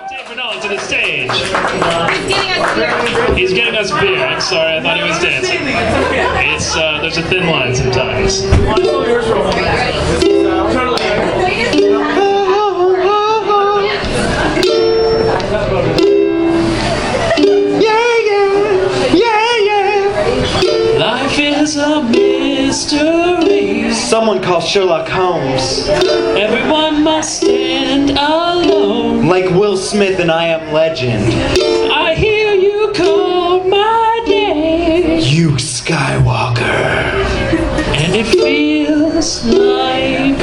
Dave Bernal to the stage. He's getting us beer. He's getting us beer. I'm sorry, I thought he was dancing. It's there's a thin line sometimes. Life is a mystery. Someone call Sherlock Holmes. Everyone must stand alone. Like Will Smith in I Am Legend. I hear you call my name. You Skywalker. And it feels like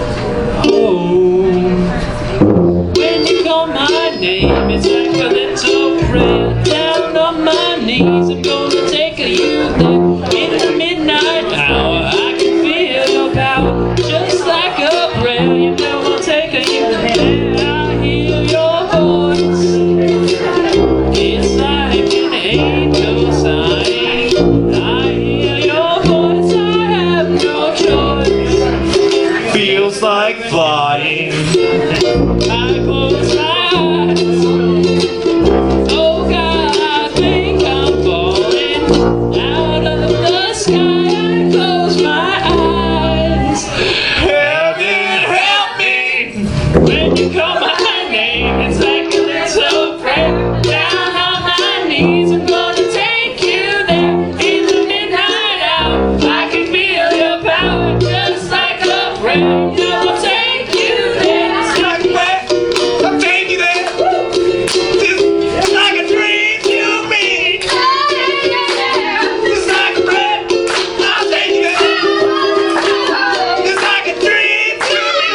home. When you call my name, it's like a little prayer. Down on my knees, I'm gonna take you there. In the midnight hour, I can feel your power. Just like a prayer, you know I'll take you there. I hear your voice. It's like an angel sign. I hear your voice, I have no choice. Feels like flying. I close my eyes. Oh God, I think I'm falling out of the sky. I close my eyes. Heaven help me. When you call my name, it's like a little prayer. Down on my knees, I'm gonna take you there. In the midnight hour, I can feel your power. Just like a prayer, you know I'll take you there. It's like a prayer, I'll take you there. It's like a dream to me. It's like a prayer, I'll take you there. It's like a dream to me.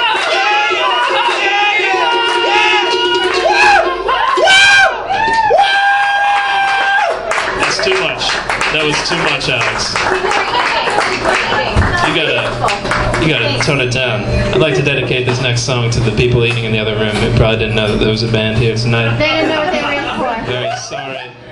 That's too much. That was too much, Alex. You gotta tone it down. I'd like to dedicate this next song to the people eating in the other room who probably didn't know that there was a band here tonight. They didn't know what they were in for. Very sorry.